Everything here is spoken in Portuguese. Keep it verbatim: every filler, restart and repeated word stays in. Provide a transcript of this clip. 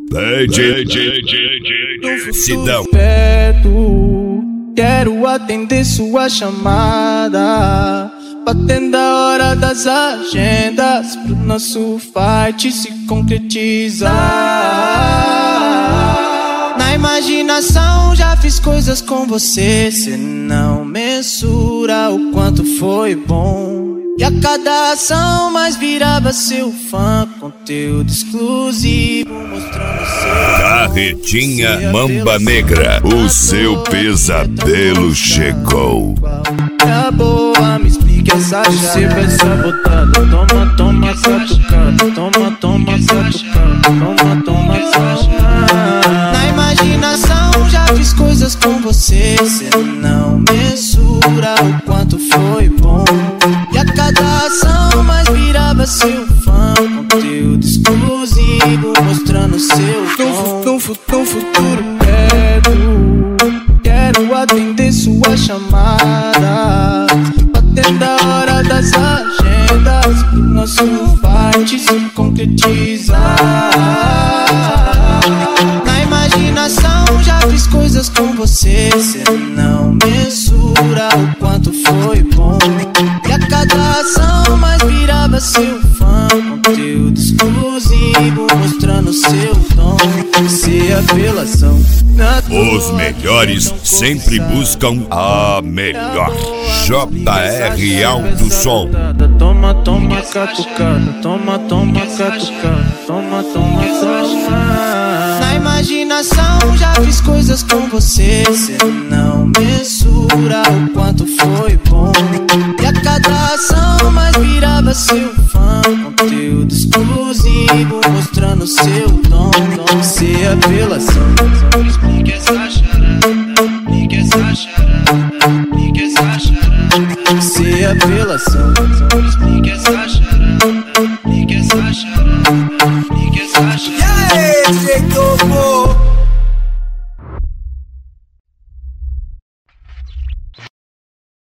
D J Sidão. Perto, quero atender sua chamada, batendo a hora das agendas pro nosso fight se concretizar. Na imaginação já fiz coisas com você, cê não mensura o quanto foi bom. E a cada ação mais virava seu fã, conteúdo exclusivo mostrando seu Carretinha Mamba Negra, o seu pesadelo chegou. Tá boa, me explique essa chave. Você vai sabotando, toma, toma, catucada. Toma, toma, catucada. Toma, toma, catucada. Na imaginação já fiz coisas com você, cê não mensura o quanto foi bom. E a cada ação mais virava seu fã, conteúdo exclusivo mostrando seu tom. No futuro perto, quero atender sua chamada, batendo a hora das agendas pro nosso fight se concretizar. Na imaginação já fiz coisas com você, cê não mensura o quanto foi bom. E a cada ação mais virava seu fã, conteúdo exclusivo mostrando seu tom. Se apelação na Os melhores sempre buscam a melhor. J R Alto Som. Toma, toma, catucada. Toma, toma, catucada. Toma, toma, toma. Na imaginação já fiz coisas com você, cê não mensura o quanto foi bom. E a cada ação mais virava seu fã, conteúdo exclusivo mostrando seu tom. Se apelação, explique essa charada, explique essa charada, explique essa charada. Se apelação, explique essa charada, explique essa charada, explique essa charada. E aí, D J Topo?